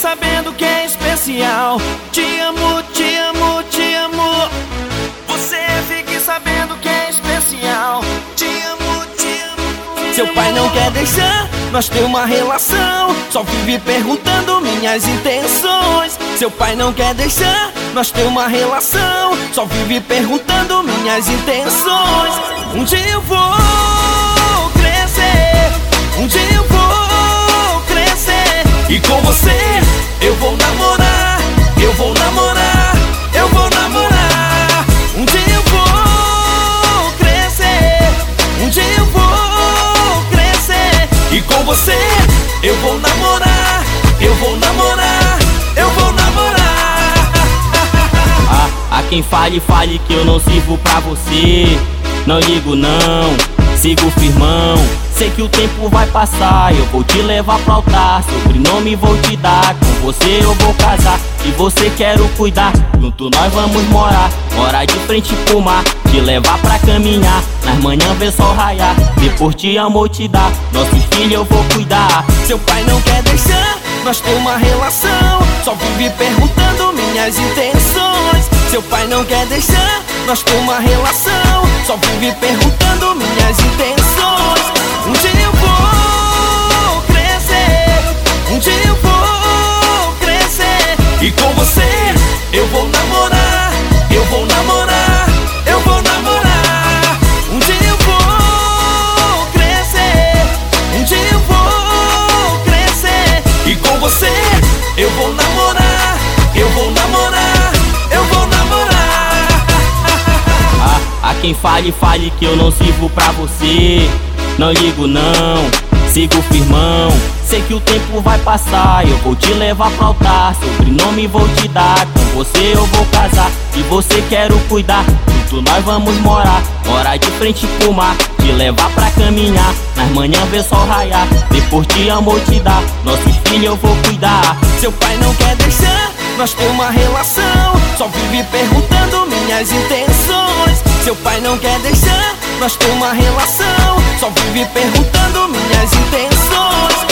sabendo que é especial. Te amo, te amo, te amo. Você fique sabendo que é especial. Te amo, te amo. Seu pai não quer deixar nós ter uma relação, só vive perguntando minhas intenções. Seu pai não quer deixar nós ter uma relação, só vive perguntando minhas intenções. Um dia eu vou crescer, um dia eu vou crescer, e com você eu vou namorar, eu vou namorar, eu vou namorar. Um dia eu vou crescer, um dia eu vou crescer, e com você eu vou namorar, eu vou namorar, eu vou namorar. A quem fale, fale que eu não sirvo pra você. Não ligo não, sigo firmão. Sei que o tempo vai passar, eu vou te levar pro altar. Sobrenome vou te dar, com você eu vou casar. Se você quero cuidar, junto nós vamos morar. Morar de frente pro mar, te levar pra caminhar. Nas manhãs ver sol raiar, depois te amo te dar. Nossos filhos eu vou cuidar. Seu pai não quer deixar nós ter uma relação, só vive perguntando minhas intenções. Seu pai não quer deixar nós ter uma relação, só vive perguntando minhas intenções. Um dia eu vou crescer, um dia eu vou crescer, e com você eu vou namorar, eu vou namorar, eu vou namorar. Um dia eu vou crescer, um dia eu vou crescer, e com você eu vou namorar, eu vou namorar, eu vou namorar. A quem fale, fale que eu não sirvo pra você. Não ligo não, sigo firmão. Sei que o tempo vai passar, eu vou te levar pro altar. Sobrenome vou te dar, com você eu vou casar. Se você quero cuidar, junto nós vamos morar. Morar de frente pro mar, te levar pra caminhar. Nas manhãs ver sol raiar, depois te amo te dar. Nossos filhos eu vou cuidar. Seu pai não quer deixar nós ter uma relação, só vive perguntando minhas intenções. Seu pai não quer deixar nós ter uma relação, só vive perguntando minhas intenções.